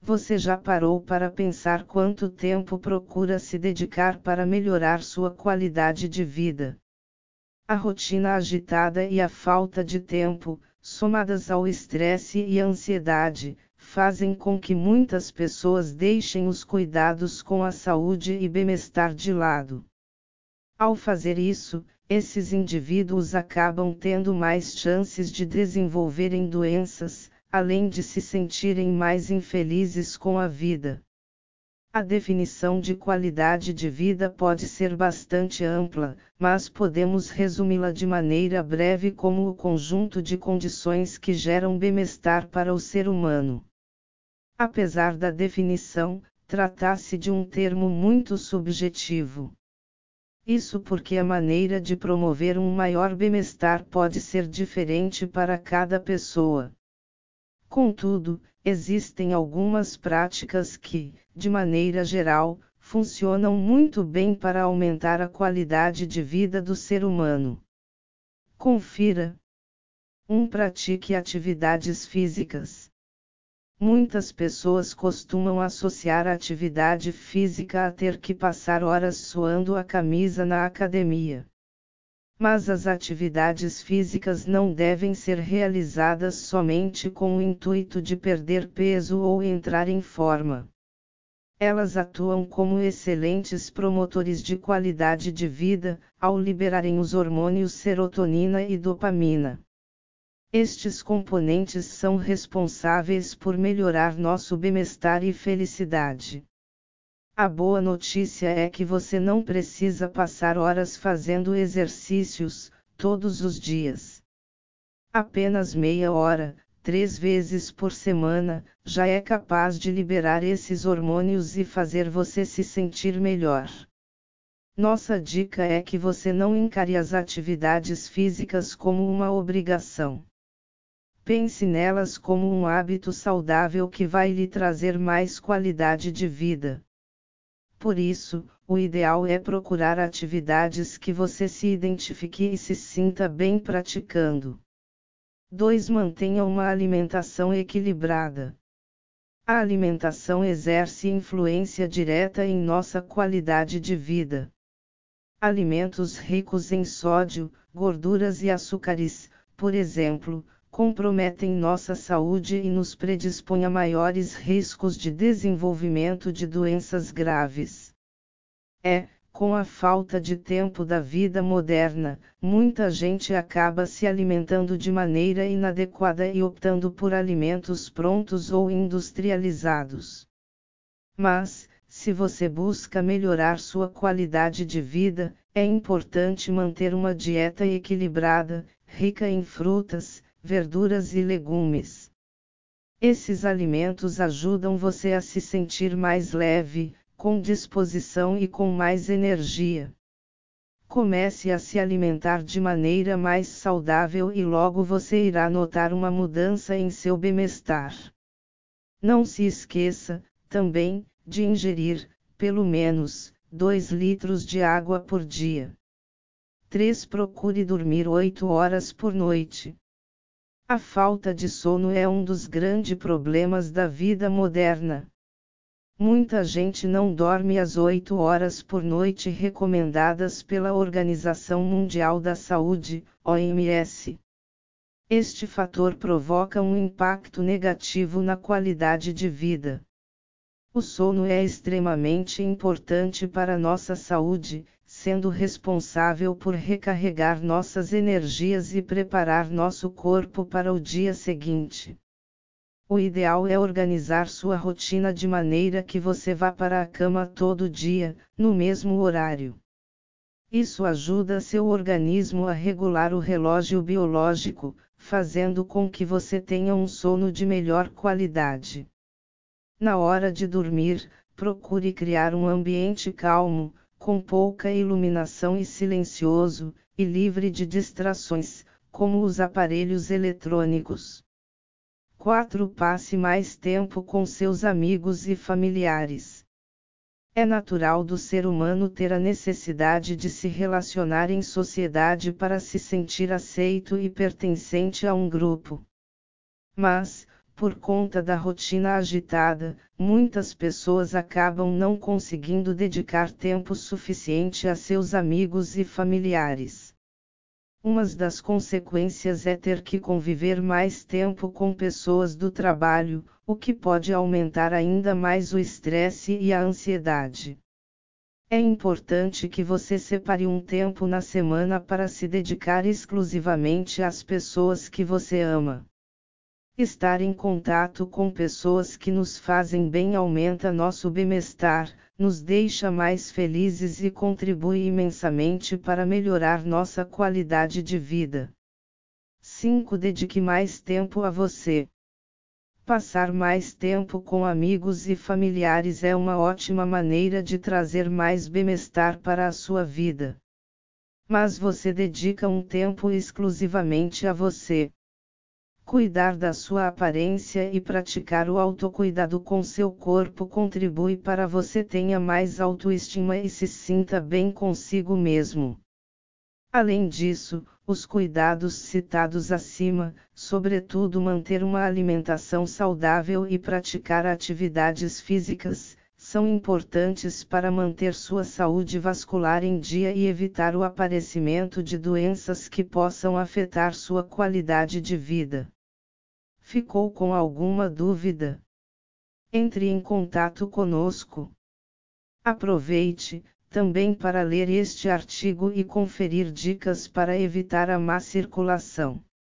Você já parou para pensar quanto tempo procura se dedicar para melhorar sua qualidade de vida? A rotina agitada e a falta de tempo, somadas ao estresse e à ansiedade, fazem com que muitas pessoas deixem os cuidados com a saúde e bem-estar de lado. Ao fazer isso, esses indivíduos acabam tendo mais chances de desenvolverem doenças, além de se sentirem mais infelizes com a vida. A definição de qualidade de vida pode ser bastante ampla, mas podemos resumi-la de maneira breve como o conjunto de condições que geram bem-estar para o ser humano. Apesar da definição, trata-se de um termo muito subjetivo. Isso porque a maneira de promover um maior bem-estar pode ser diferente para cada pessoa. Contudo, existem algumas práticas que, de maneira geral, funcionam muito bem para aumentar a qualidade de vida do ser humano. Confira. 1. Pratique atividades físicas. Muitas pessoas costumam associar a atividade física a ter que passar horas suando a camisa na academia. Mas as atividades físicas não devem ser realizadas somente com o intuito de perder peso ou entrar em forma. Elas atuam como excelentes promotores de qualidade de vida, ao liberarem os hormônios serotonina e dopamina. Estes componentes são responsáveis por melhorar nosso bem-estar e felicidade. A boa notícia é que você não precisa passar horas fazendo exercícios, todos os dias. Apenas meia hora, 3 vezes por semana, já é capaz de liberar esses hormônios e fazer você se sentir melhor. Nossa dica é que você não encare as atividades físicas como uma obrigação. Pense nelas como um hábito saudável que vai lhe trazer mais qualidade de vida. Por isso, o ideal é procurar atividades que você se identifique e se sinta bem praticando. 2. Mantenha uma alimentação equilibrada. A alimentação exerce influência direta em nossa qualidade de vida. Alimentos ricos em sódio, gorduras e açúcares, por exemplo, comprometem nossa saúde e nos predispõem a maiores riscos de desenvolvimento de doenças graves. Com a falta de tempo da vida moderna, muita gente acaba se alimentando de maneira inadequada e optando por alimentos prontos ou industrializados. Mas, se você busca melhorar sua qualidade de vida, é importante manter uma dieta equilibrada, rica em frutas, verduras e legumes. Esses alimentos ajudam você a se sentir mais leve, com disposição e com mais energia. Comece a se alimentar de maneira mais saudável e logo você irá notar uma mudança em seu bem-estar. Não se esqueça, também, de ingerir, pelo menos, 2 litros de água por dia. 3. Procure dormir 8 horas por noite. A falta de sono é um dos grandes problemas da vida moderna. Muita gente não dorme as 8 horas por noite recomendadas pela Organização Mundial da Saúde, OMS. Este fator provoca um impacto negativo na qualidade de vida. O sono é extremamente importante para nossa saúde, sendo responsável por recarregar nossas energias e preparar nosso corpo para o dia seguinte. O ideal é organizar sua rotina de maneira que você vá para a cama todo dia, no mesmo horário. Isso ajuda seu organismo a regular o relógio biológico, fazendo com que você tenha um sono de melhor qualidade. Na hora de dormir, procure criar um ambiente calmo, com pouca iluminação e silencioso, e livre de distrações, como os aparelhos eletrônicos. 4. Passe mais tempo com seus amigos e familiares. É natural do ser humano ter a necessidade de se relacionar em sociedade para se sentir aceito e pertencente a um grupo. Mas, Por conta da rotina agitada, muitas pessoas acabam não conseguindo dedicar tempo suficiente a seus amigos e familiares. Uma das consequências é ter que conviver mais tempo com pessoas do trabalho, o que pode aumentar ainda mais o estresse e a ansiedade. É importante que você separe um tempo na semana para se dedicar exclusivamente às pessoas que você ama. Estar em contato com pessoas que nos fazem bem aumenta nosso bem-estar, nos deixa mais felizes e contribui imensamente para melhorar nossa qualidade de vida. 5. Dedique mais tempo a você. Passar mais tempo com amigos e familiares é uma ótima maneira de trazer mais bem-estar para a sua vida. Mas você dedica um tempo exclusivamente a você. Cuidar da sua aparência e praticar o autocuidado com seu corpo contribui para você tenha mais autoestima e se sinta bem consigo mesmo. Além disso, os cuidados citados acima, sobretudo manter uma alimentação saudável e praticar atividades físicas, são importantes para manter sua saúde vascular em dia e evitar o aparecimento de doenças que possam afetar sua qualidade de vida. Ficou com alguma dúvida? Entre em contato conosco. Aproveite, também para ler este artigo e conferir dicas para evitar a má circulação.